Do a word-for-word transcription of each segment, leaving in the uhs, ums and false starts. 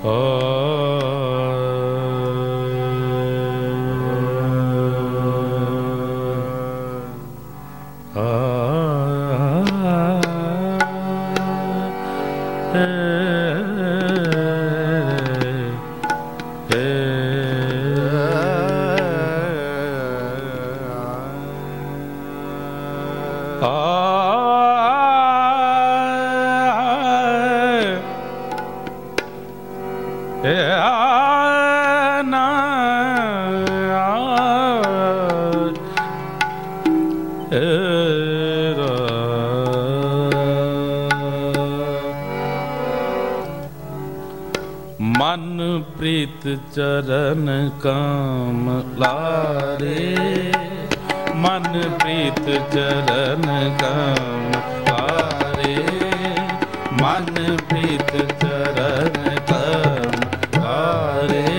ਮਨ ਪ੍ਰੀਤ ਚਰਨ ਕਾਮ ਲਾਰੇ, ਮਨ ਪ੍ਰੀਤ ਚਰਨ ਕਾਮ ਲਾਰੇ, ਮਨ ਪ੍ਰੀਤ ਚਰਨ ਕਾਮ ਲਾਰੇ।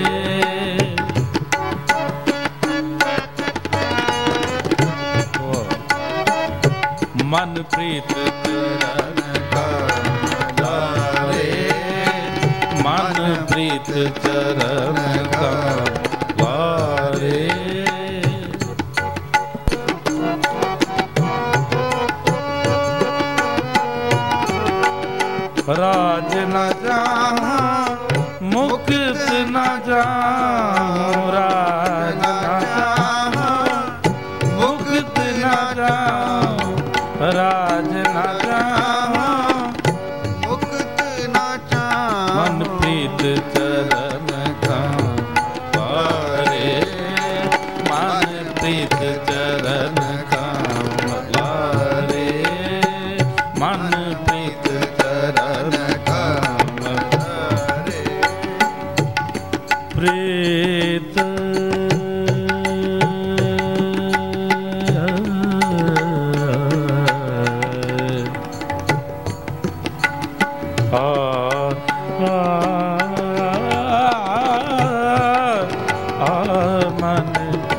ਮਨ ਪ੍ਰੀਤ ਚਰਨ ਕਾਮ ਲਾਰੇ, ਮਨ ਪ੍ਰੀਤ ਚਰਨ ਕਾਮ ਲਾਰੇ। ਰਾਜ ਨ ਜਾਹਾਂ ਮੁਕਤ ਨ ਜਾਹਾਂ, ਰਾਜ ਨ ਜਾਹਾਂ ਮੁਕਤ ਨ ਜਾਹਾਂ, ਰਾਜ ਨ ਜਾਹਾਂ ਮੁਕਤ ਨ ਜਾਹਾਂ। ਮਨ ਪ੍ਰੀਤ ਚਰਨ ਕਾਮ ਲਾਰੇ, ਮਨ ਪ੍ਰੀਤ ਚਰਨ ਕਾਮ ਲਾਰੇ, ਮਨ ਪ੍ਰੀਤ ਚਰਨ ਕਾਮ ਲਾਰੇ। ਪ੍ਰੀਤ ਆ ਆ ਮਨ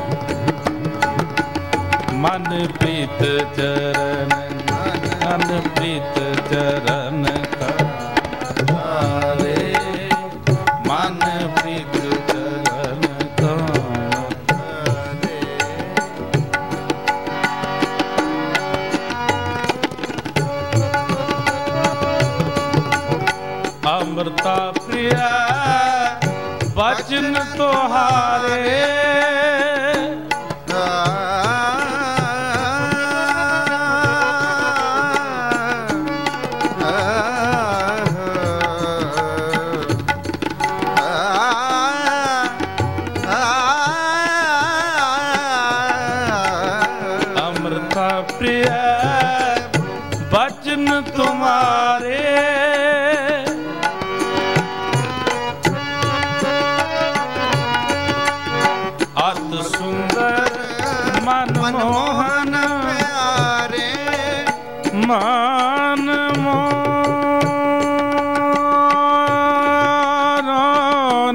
ਮਨ ਪ੍ਰੀਤ ਚਰਨ, ਮਨ ਪ੍ਰੀਤ ਚਰਨ ਕਾਰੇ, ਮਨ ਪ੍ਰੀਤ ਚਰਨ ਕਾਰੇ। ਅੰਮ੍ਰਿਤਾ ਪ੍ਰਿਆ ਬਚਨ ਤੁਹਾਰੇ, ਅੰਮ੍ਰਿਤਾ ਪ੍ਰਿਆ ਬਚਨ ਤੁਮਾਰੇ, ਅਤ ਸੁੰਦਰ ਮਨ ਮੋਹਨ ਪਿਆਰੇ, ਮਨ ਮੋਹਨ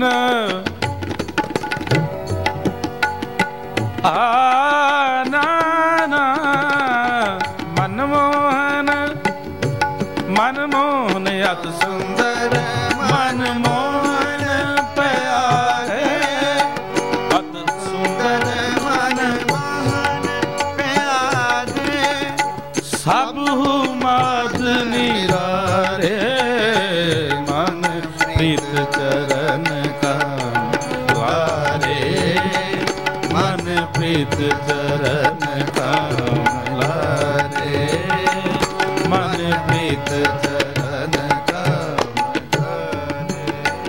ਆ ਨਾ ਨਾ, ਮਨ ਮੋਹਨ ਮਨ ਮੋਹਨ ਅਤ ਸੁੰਦਰ ਮਨ ਮੋਹਨ ਪਿਆਰੇ, ਅਤ ਸੁੰਦਰ ਮਨ ਮੋਹਨ ਪਿਆਰੇ। ਸਭ ਮਾਦ ਨਿਰਾਰੇ, ਮਨ ਪ੍ਰੀਤ ਚਰਨ ਕਾਮ ਲਾਰੇ, ਮਨ ਪ੍ਰੀਤ ਚਰਨ ਕਾਮ ਲਾਰੇ, ਮਨ ਪ੍ਰੀਤ ਚਰਨ ਕਾਮ ਲਾਰੇ।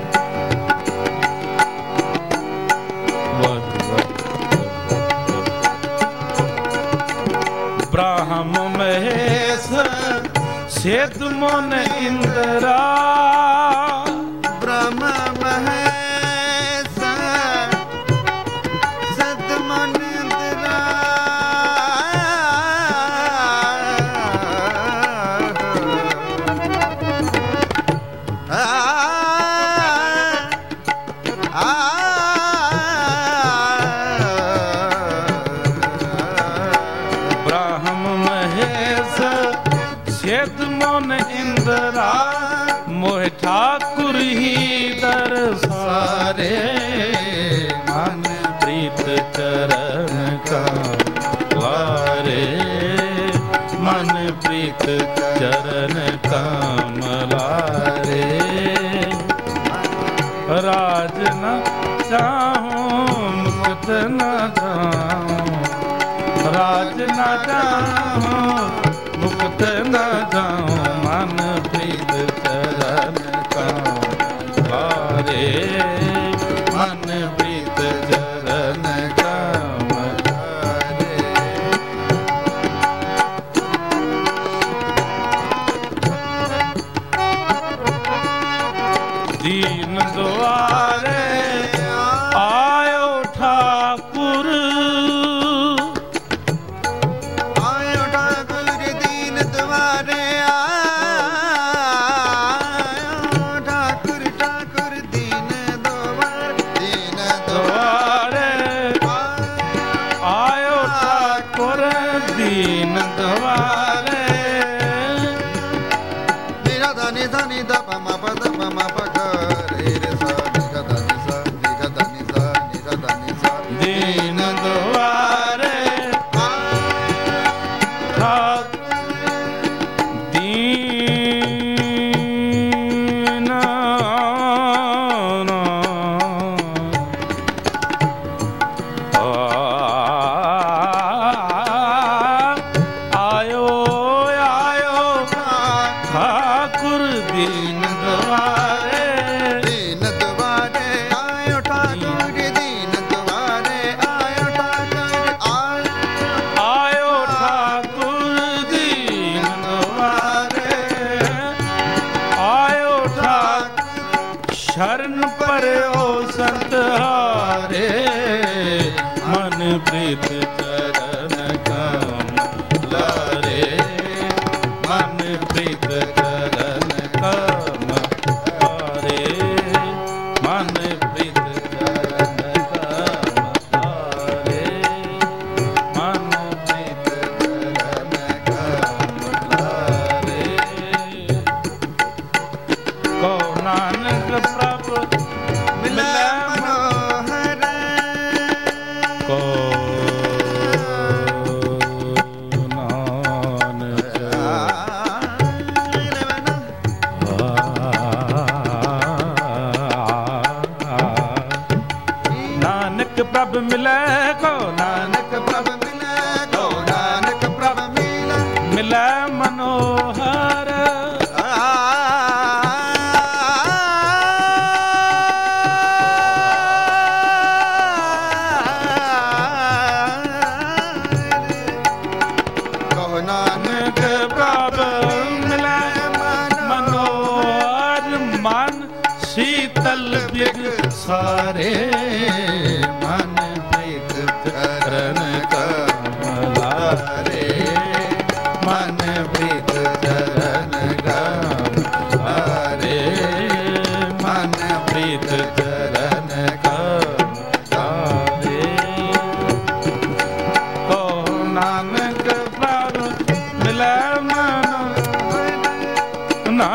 ਵਾਹ ਵਾਹ। ਬ੍ਰਾਹਮ ਮਹੇਸ਼ ਸਿਧ ਮਨ ਇੰਦਰਾ, ਬ੍ਰਹਮ ਮਹੇਸ਼ ਸਦ ਮਨ ਇੰਦਰਾ, ਆ ਆ ਬ੍ਰਾਹਮ ਮਹੇਸ਼ ਸਿਧ ਮਨ ਇੰਦਰਾ, ਮੋਹਿ ਠਾਕੁਰ ਹੀ ਦਰ ਸਾਰੇ ਮਨ ਪ੍ਰੀਤ ਚਰਨ ਕਾ ਵਾਰੇ ਮਨ ਪ੍ਰੀਤ ਚਰਨ ਕਮਲਾਰੇ ਰਾਜ ਨ ਚਾਹੂੰ ਮੁਕਤ ਨ ਜਾਉਂ ਰਾਜ ਨ ਚਾਹੂੰ ਮੁਕਤ ਨ ਜਾਉਂ ਮਨ ਪ੍ਰੀਤ ਚਰਨ ਕਮਲਾਰੇ ਮਨ ਪ੍ਰੀਤ ਚਰਨ ਦੀਨ ਦੁਆਰੇ ਆਇਓ ਠਾਕੁਰ ਆਇਓ ਠਾਕੁਰ ਦੀਨ ਦੁਆਰੇ ਆਇਓ ਠਾਕੁਰ ਠਾਕੁਰ ਦੀਨ ਦੁਆਰ ਦੀਨ ਦੁਆਰੇ ਆਇਓ ਠਾਕੁਰ ਦੀਨ ਦੁਆਰੇ ਮੇਰਾ ਦਾਨੀ ਦਾਨੀ ਦਾ ਪਮਾ ਪਦ ਪਮਾ ਪਗ ਦੀਨ ਦੁਆਰੇ ਠਾਕ ਦੀਨ ਆਇਓ ਆਇਓ ਠਾਕੁਰ ਦੀਨ ਦੁਆਰੇ ਦੀਨ ਦੁਆਰੇ ਆਇਓ ਠਾਕੁਰ ਦੀਨ ਦੁਆਰੇ ਆਇਓ ਠਾਕੁਰ ਆਇਓ ਠਾਕੁਰ ਦੀਨ ਦੁਆਰੇ ਆਇਓ ਠਾਕੁਰ ਸ਼ਰਨ ਪਰਿਓ ਸੰਤ ਹਾਰੇ ਮਨ ਪ੍ਰੀਤ ਚਰਨ ਕਮਲਾਰੇ ਮਨ ਪ੍ਰੀਤ ਚਰਨ ਕਮਲਾਰੇ ਮਨ ਪ੍ਰੀਤ ਚਰਨ ਕਮਲਾਰੇ ਮਨ ਪ੍ਰੀਤ ਚਰਨ ਕਮਲਾਰੇ ਕੋ ਨਾਨਕ ਪ੍ਰਭ ਮਿਲੈ ਮਨੋਹਰ ਕੋ ਨਾਨਕ ਨਾਨਕ ਪ੍ਰਭ ਮਿਲੈ ਕੋ ਨਾਨਕ ਪ੍ਰਭ ਮਿਲੈ ਕੋ ਨਾਨਕ ਪ੍ਰਭ ਮਿਲੈ ਮਿਲੈ ਮਨੋਹਰ ਕੋ ਨਾਨਕ ਨਾਨਕ ਪ੍ਰਭ ਮਿਲੈ ਮਨੋਹਰ ਮਨ ਸੀਤਲ ਬਿਗ ਸਾਰੇ ਮਨ ਪ੍ਰੀਤ ਚਰਨ ਕਮਲਾਰੇ ਮਨ ਪ੍ਰੀਤ ਚਰਨ ਕਮਲਾਰੇ ਮਨ ਪ੍ਰੀਤ ਚਰਨ ਕਮਲਾਰੇ ਕੋ ਨਾਨਕ ਪ੍ਰਭ ਮਿਲੈ ਮਨੋ ਨਾ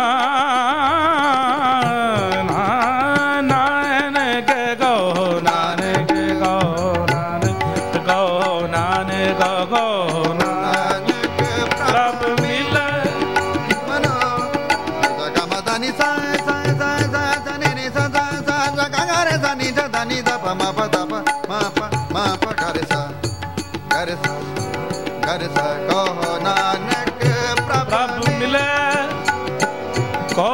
ਨਾਨਕ ਕੋ ਨਾਨਕ ਕੋ ਨਾਨਕ ਕੋ ਨਾਨਕ ਕੋ ਨਾਨਕ ਪ੍ਰਭ ਮਿਲੈ ਮਨੋ ਗਮ ਦਾਨੀ ਸਾ ਸਾ ਸਾ ਸਾ ਦਾਨੀ ਨੀ ਸਾ ਸਾ ਸਾ ਸਾ ਗਾ ਗਾ ਰੇ ਦਾਨੀ ਦਾ ਦਾਨੀ ਦਾ ਪ ਮਾ ਪ ਦਾ ਪ ਮਾ ਪ ਮਾ ਪ ਗਾ ਰੇ ਸਾ ਗਾ ਰੇ ਸਾ ਗਾ ਰੇ ਸਾ ਕੋ ਨਾਨਕ ਪ੍ਰਭ ਪ੍ਰਭ ਮਿਲੈ ਕੋ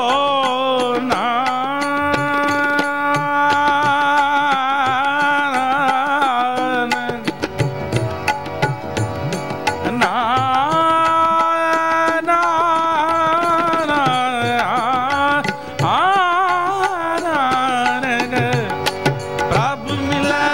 ਪ੍ਰਭ ਮਿਲੈ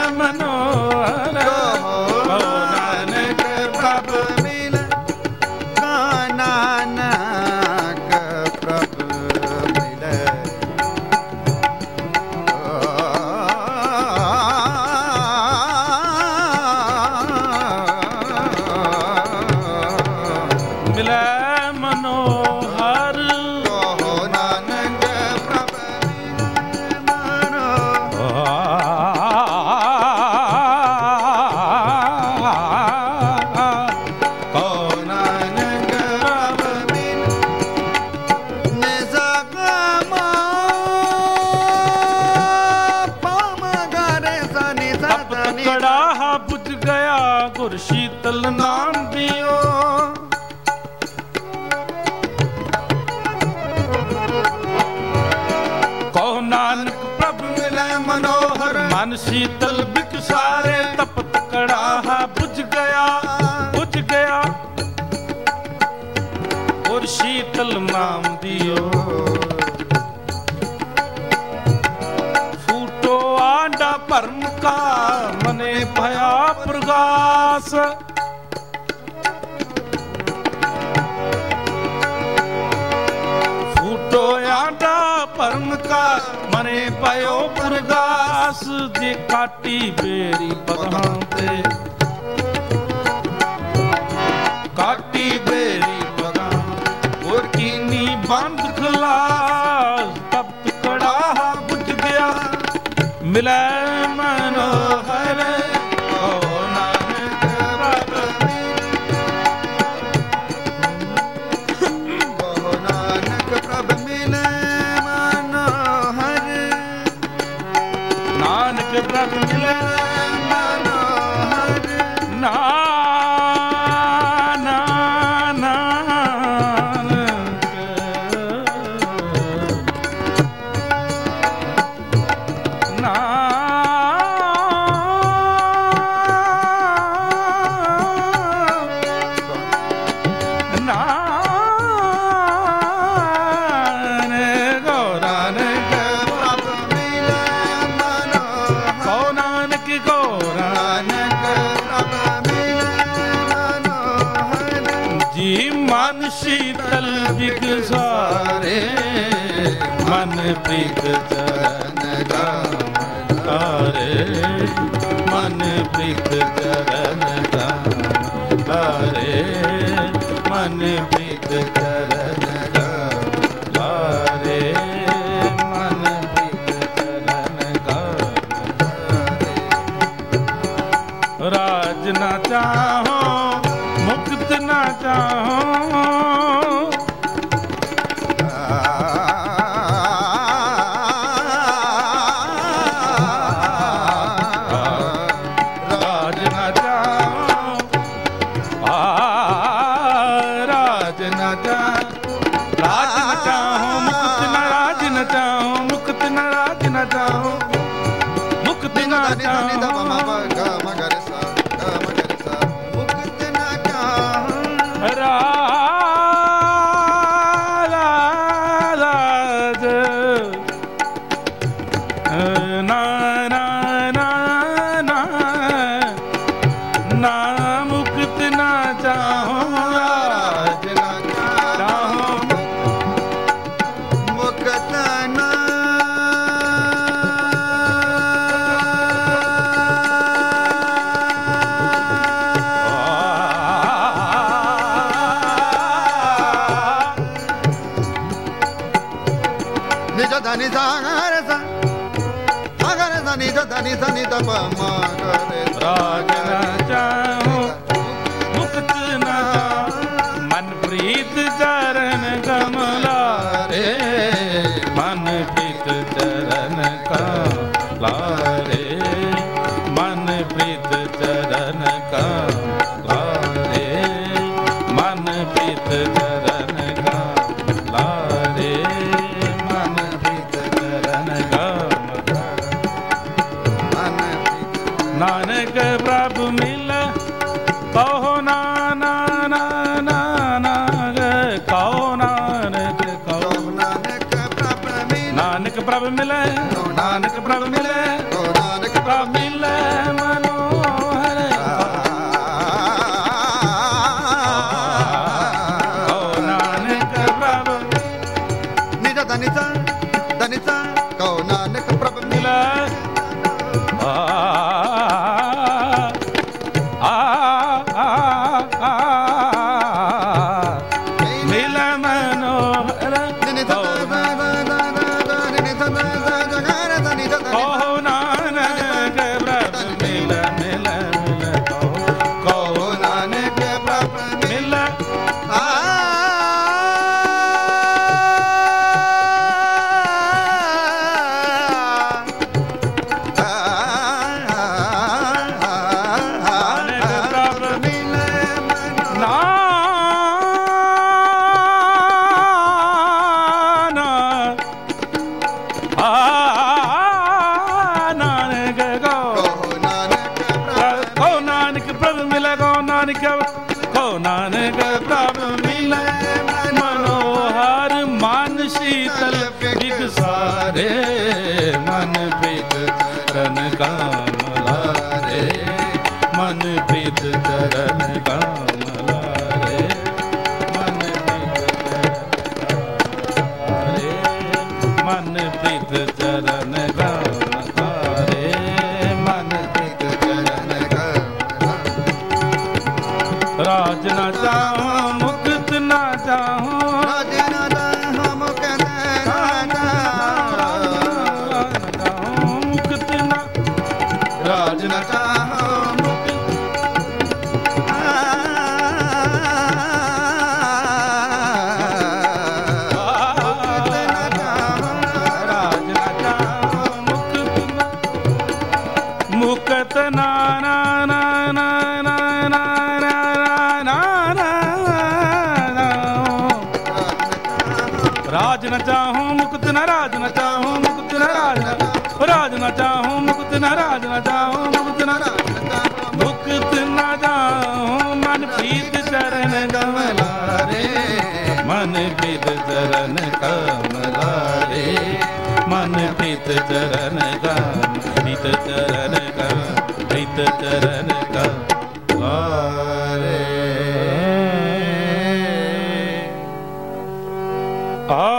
पुर शीतल नाम दियो कहो नानक प्रभु मिले मनोहर मन शीतल बिक सारे तपत कड़ाहा बुझ गया बुझ गया और शीतल नाम दियो फूटो आंडा परम का मने भया प्रगास फूटो आंडा परम का मने भयो प्रगास जे काटी बेरी पगां ते काटी बेरी पगां और कीनी बंद खलास तब कड़ा बुझ गया मिले मनोहर ओ नानक ओ नानक प्रभु मिले मनोहर नानक प्रभु मिले मनोहर ना ना शीतल बिक सारे मन प्रीत चरण गारे मन प्रीत चरण गारे मन प्रीत चरण गारे मन प्रीत चरण गारे राज न चाहो मुक्त न चाहो राज न चाहो मुक्त न मन प्रीत चरण कमला रे मन प्रीत चरण कमला रे मन प्रीत चरण कमला रे मन प्रीत चरण कमला रे मन प्रीत चरण कमला नानक प्रभु मिल कहो ना ना ना ना ना कहो नानक कहो नानक प्रभु मिले नानक प्रभु मिले नानक प्रभु मिले नानक प्रभु मिले मनोहर कहो नानक प्रभु निज धनिसा धनिसा कहो नानक प्रभु मिले आ मिल मुक्त ना ना ना ना ना ना ना ना ना राज न चाहूं मुक्त न राज न चाहूं मुक्त न राज न राज न चाहूं मुक्त न राज न चाहूं मुक्त न मुक्त न चाहूं मन प्रीत चरण कमला रे मन प्रीत चरण कमला रे मन प्रीत चरण कम प्रीत चरण कम प्रीत चरण कमला रे आ